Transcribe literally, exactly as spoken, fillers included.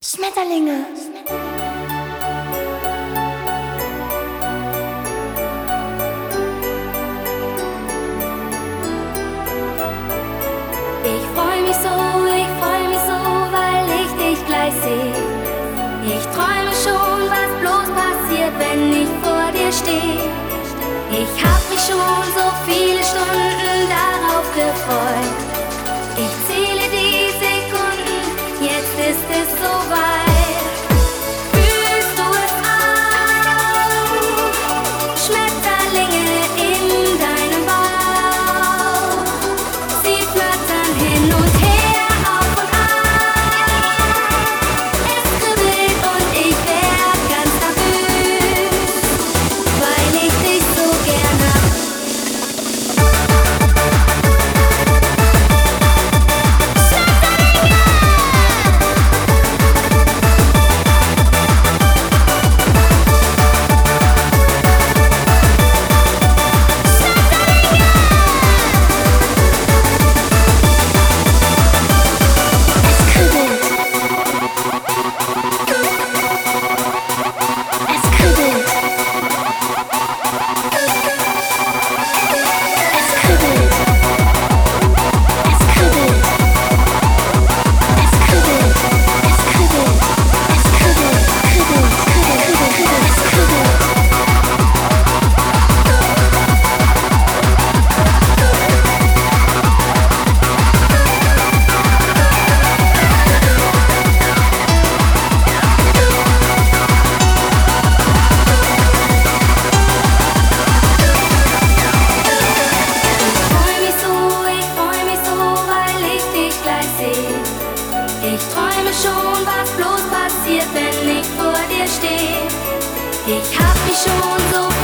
Schmetterlinge. Ich freu mich so, ich freu mich so, weil ich dich gleich seh. Ich träume schon, was bloß passiert, wenn ich vor dir steh. Ich hab mich schon so viele Stunden darauf gefreut. Ich zähle die Sekunden, jetzt ist es soweit. Fühlst du es auch? Schmetterlinge in deinem Bauch. Sie flattern hin und her, auf und ab. Es kribbelt und ich werd ganz nervös, weil ich dich so gern hab. Ich träume schon, was bloß passiert, wenn ich vor dir stehe. Ich hab mich schon so